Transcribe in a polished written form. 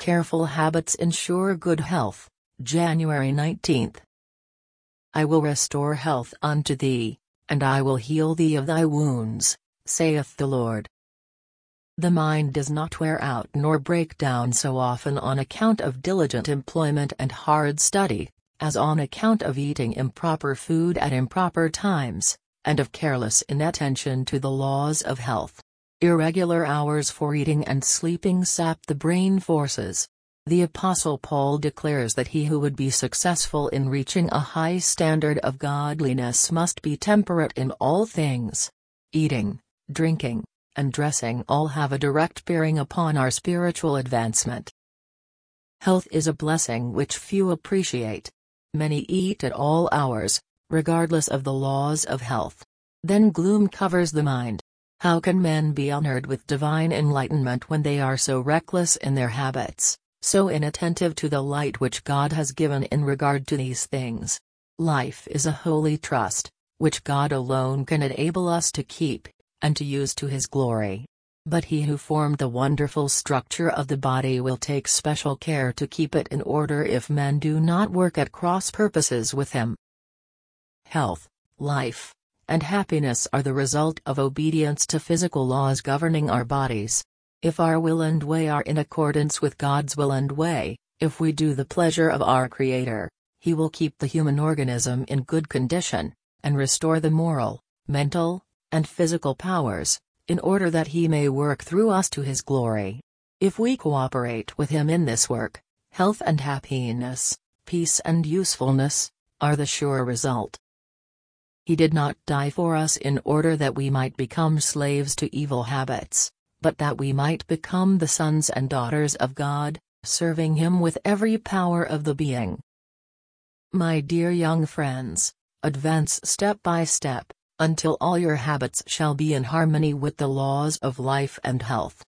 careful habits ensure good health. January 19. I will restore health unto thee, and I will heal thee of thy wounds, saith the Lord. The mind does not wear out nor break down so often on account of diligent employment and hard study, as on account of eating improper food at improper times, and of careless inattention to the laws of health. Irregular hours for eating and sleeping sap the brain forces. The Apostle Paul declares that he who would be successful in reaching a high standard of godliness must be temperate in all things. Eating, drinking, and dressing all have a direct bearing upon our spiritual advancement. Health is a blessing which few appreciate. Many eat at all hours, regardless of the laws of health. Then gloom covers the mind. How can men be honored with divine enlightenment when they are so reckless in their habits, so inattentive to the light which God has given in regard to these things? Life is a holy trust, which God alone can enable us to keep, and to use to His glory. But He who formed the wonderful structure of the body will take special care to keep it in order if men do not work at cross purposes with Him. Health, life, and happiness are the result of obedience to physical laws governing our bodies. If our will and way are in accordance with God's will and way, if we do the pleasure of our Creator, He will keep the human organism in good condition, and restore the moral, mental, and physical powers, in order that He may work through us to His glory. If we cooperate with Him in this work, health and happiness, peace and usefulness, are the sure result. He did not die for us in order that we might become slaves to evil habits, but that we might become the sons and daughters of God, serving Him with every power of the being. My dear young friends, advance step by step, until all your habits shall be in harmony with the laws of life and health.